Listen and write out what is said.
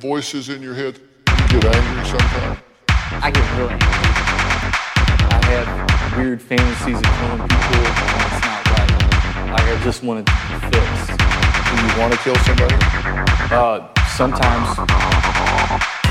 voices in your head? You get angry sometimes? I get real angry. I have weird fantasies of killing people, and it's not right. Like, I just want it to be fixed. Do you want to kill somebody? Sometimes.